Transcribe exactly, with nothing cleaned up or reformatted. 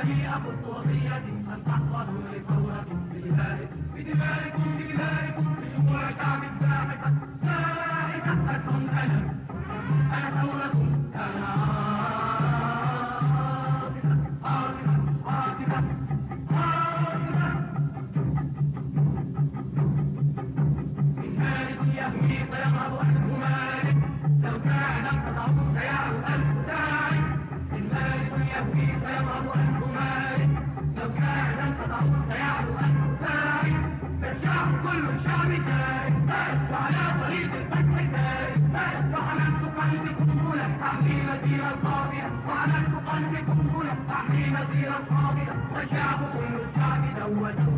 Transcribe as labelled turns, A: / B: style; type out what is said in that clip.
A: هنيئة وصية أن تحفظوا لثورة بدمائكم بدمائكم بدمائكم بشموع شعب ساحقة ساحقة أنا أنا ثورة أنا عاصفة عاصفة عاصفة من مالك يهوي فيمهض أنه مالك لو كان انقطع سيعلو ألف داعي من مالك يهوي فيمهض أنه مالك لو كان انقطع سيعلو ألف داعي فالشعب كل الشعب سائر وعلى طريق الفتح سائر وحملت قلبكم هنا تحمي مسيرا صافية وحملت قلبكم هنا تحمي مسيرا صافية والشعب كل الشعب دوت